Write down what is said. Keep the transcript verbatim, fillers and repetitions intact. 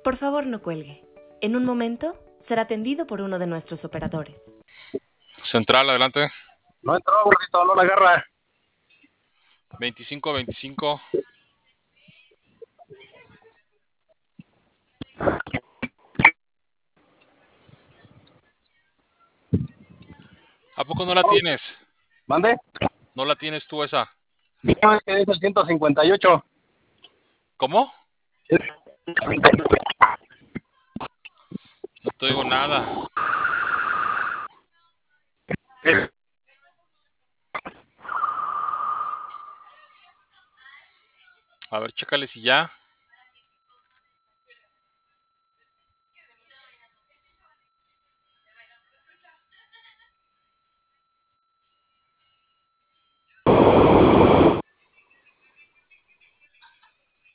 Por favor, no cuelgue. En un momento será atendido por uno de nuestros operadores. Central, adelante. No entró, gordito, no la agarra. veinticinco veinticinco. ¿A poco no la tienes? ¿Mande? ¿No la tienes tú esa? No, es que es el ciento cincuenta y ocho. ¿Cómo? No te oigo nada. A ver, chécale si ya.